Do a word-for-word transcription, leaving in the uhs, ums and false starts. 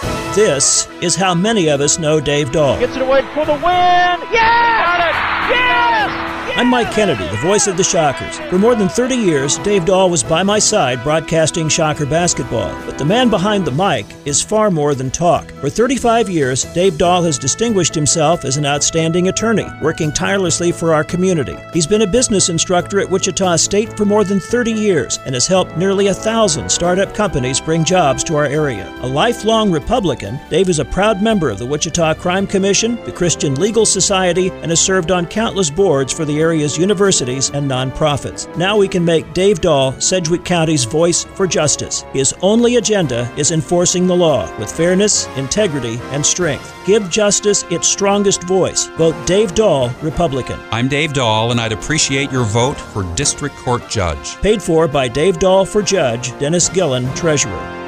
This is how many of us know Dave Dahl. Gets it away for the win. Yeah! Got it! Yes! I'm Mike Kennedy, the voice of the Shockers. For more than thirty years, Dave Dahl was by my side broadcasting Shocker basketball. But the man behind the mic is far more than talk. For thirty-five years, Dave Dahl has distinguished himself as an outstanding attorney, working tirelessly for our community. He's been a business instructor at Wichita State for more than thirty years and has helped nearly a thousand startup companies bring jobs to our area. A lifelong Republican, Dave is a proud member of the Wichita Crime Commission, the Christian Legal Society, and has served on countless boards for the area's universities and nonprofits. Now we can make Dave Dahl Sedgwick County's voice for justice. His only agenda is enforcing the law with fairness, integrity, and strength. Give justice its strongest voice. Vote Dave Dahl, Republican. I'm Dave Dahl, and I'd appreciate your vote for District Court Judge. Paid for by Dave Dahl for Judge, Dennis Gillen, Treasurer.